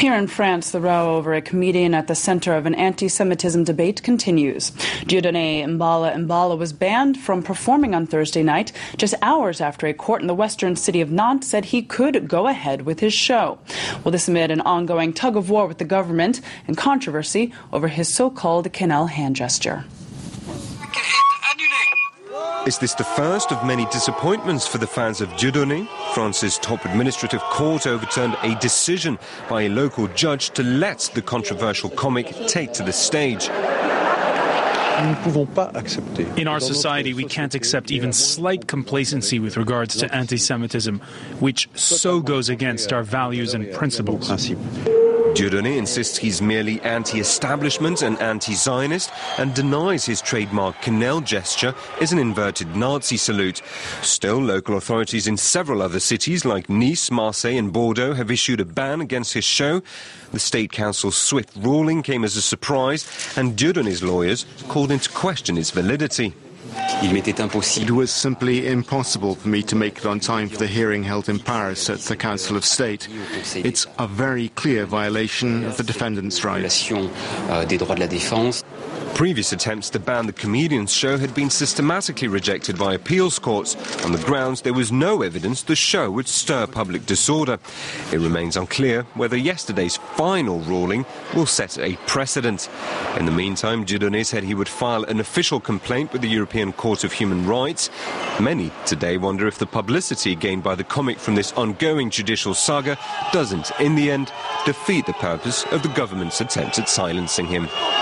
Here in France, the row over a comedian at the center of an anti-Semitism debate continues. Dieudonné Mbala was banned from performing on Thursday night, just hours after a court in the western city of Nantes said he could go ahead with his show. Well, this amid an ongoing tug-of-war with the government and controversy over his so-called Canel hand gesture. Is this the first of many disappointments for the fans of Dieudonné? France's top administrative court overturned a decision by a local judge to let the controversial comic take to the stage. In our society, we can't accept even slight complacency with regards to anti-Semitism, which so goes against our values and principles. Dieudonné insists he's merely anti-establishment and anti-Zionist and denies his trademark Canel gesture is an inverted Nazi salute. Still, local authorities in several other cities like Nice, Marseille and Bordeaux have issued a ban against his show. The State Council's swift ruling came as a surprise, and Dieudonné's lawyers called into question its validity. It was simply impossible for me to make it on time for the hearing held in Paris at the Council of State. It's a very clear violation of the defendant's rights. Previous attempts to ban the comedian's show had been systematically rejected by appeals courts on the grounds there was no evidence the show would stir public disorder. It remains unclear whether yesterday's final ruling will set a precedent. In the meantime, Dieudonné said he would file an official complaint with the European Court of Human Rights. Many today wonder if the publicity gained by the comic from this ongoing judicial saga doesn't, in the end, defeat the purpose of the government's attempt at silencing him.